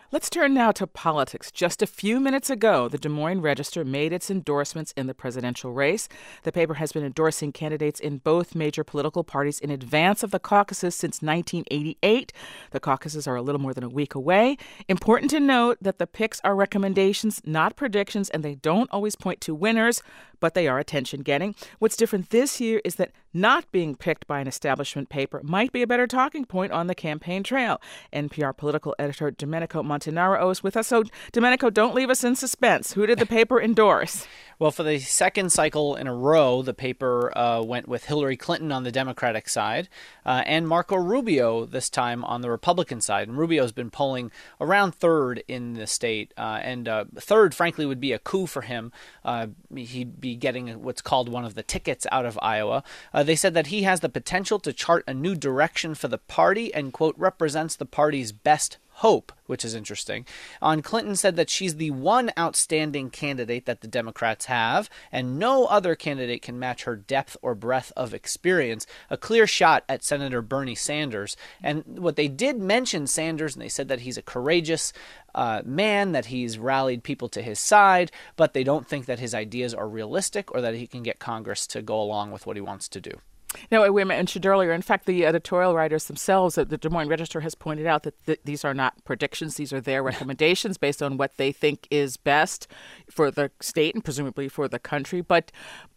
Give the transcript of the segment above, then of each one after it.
Let's turn now to politics. Just a few minutes ago, the Des Moines Register made its endorsements in the presidential race. The paper has been endorsing candidates in both major political parties in advance of the caucuses since 1988. The caucuses are a little more than a week away. Important to note that the picks are recommendations, not predictions, and they don't always point to winners, but they are attention-getting. What's different this year is that not being picked by an establishment paper might be a better talking point on the campaign trail. NPR political editor Domenico Montanaro is with us. So, Domenico, don't leave us in suspense. Who did the paper endorse? Well, for the second cycle in a row, the paper went with Hillary Clinton on the Democratic side and Marco Rubio this time on the Republican side. And Rubio's been polling around third in the state. And third, frankly, would be a coup for him. He'd be getting what's called one of the tickets out of Iowa. They said that he has the potential to chart a new direction for the party and, quote, represents the party's best hope, which is interesting. Clinton said that she's the one outstanding candidate that the Democrats have, and no other candidate can match her depth or breadth of experience. A clear shot at Senator Bernie Sanders. And what they did mention Sanders, and they said that he's a courageous man, that he's rallied people to his side, but they don't think that his ideas are realistic or that he can get Congress to go along with what he wants to do. Now, we mentioned earlier, in fact, the editorial writers themselves at the Des Moines Register has pointed out that these are not predictions. These are their recommendations based on what they think is best for the state and presumably for the country. But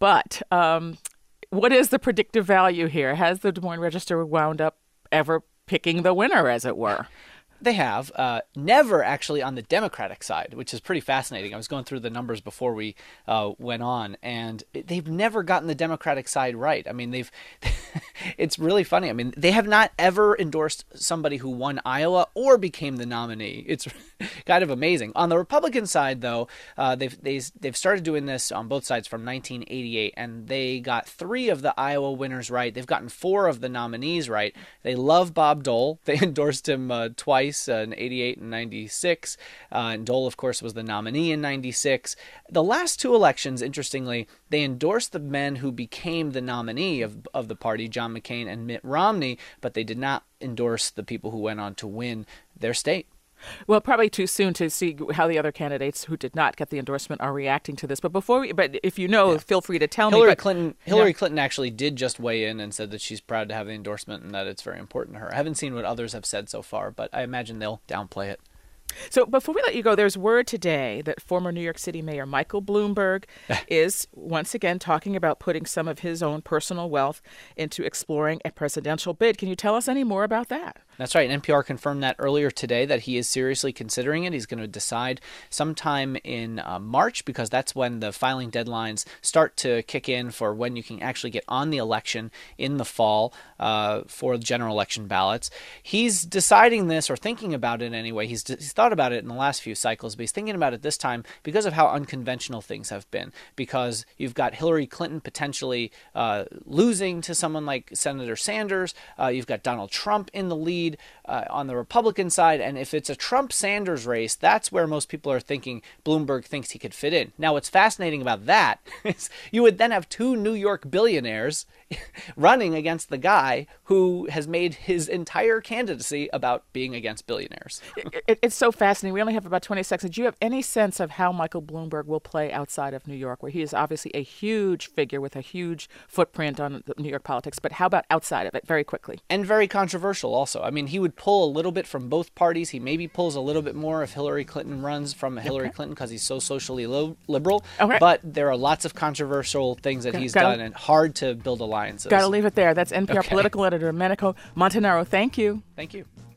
what is the predictive value here? Has the Des Moines Register wound up ever picking the winner, as it were? They have. Never actually on the Democratic side, which is pretty fascinating. I was going through the numbers before we went on, and they've never gotten the Democratic side right. I mean, it's really funny. I mean, they have not ever endorsed somebody who won Iowa or became the nominee. It's kind of amazing. On the Republican side, though, they've started doing this on both sides from 1988, and they got 3 of the Iowa winners right. They've gotten 4 of the nominees right. They love Bob Dole. They endorsed him twice. In 88 and 96. And Dole, of course, was the nominee in 96. The last 2 elections, interestingly, they endorsed the men who became the nominee of the party, John McCain and Mitt Romney, but they did not endorse the people who went on to win their state. Well, probably too soon to see how the other candidates who did not get the endorsement are reacting to this. But if you know, feel free to tell me. Hillary Clinton actually did just weigh in and said that she's proud to have the endorsement and that it's very important to her. I haven't seen what others have said so far, but I imagine they'll downplay it. So before we let you go, there's word today that former New York City Mayor Michael Bloomberg is once again talking about putting some of his own personal wealth into exploring a presidential bid. Can you tell us any more about that? That's right. NPR confirmed that earlier today that he is seriously considering it. He's going to decide sometime in March, because that's when the filing deadlines start to kick in for when you can actually get on the election in the fall for general election ballots. He's deciding this, or thinking about it anyway. He's thought about it in the last few cycles, but he's thinking about it this time because of how unconventional things have been. Because you've got Hillary Clinton potentially losing to someone like Senator Sanders. You've got Donald Trump in the lead on the Republican side. And if it's a Trump-Sanders race, that's where most people are thinking Bloomberg thinks he could fit in. Now, what's fascinating about that is you would then have 2 New York billionaires running against the guy who has made his entire candidacy about being against billionaires. It's so fascinating. We only have about 20 seconds. Do you have any sense of how Michael Bloomberg will play outside of New York, where he is obviously a huge figure with a huge footprint on New York politics, but how about outside of it, very quickly? And very controversial also. I mean, he would pull a little bit from both parties. He maybe pulls a little bit more if Hillary Clinton runs from Hillary Clinton because he's so socially liberal. Okay. But there are lots of controversial things that he's done and hard to build alliances. Got to leave it there. That's NPR political editor Domenico Montanaro. Thank you. Thank you.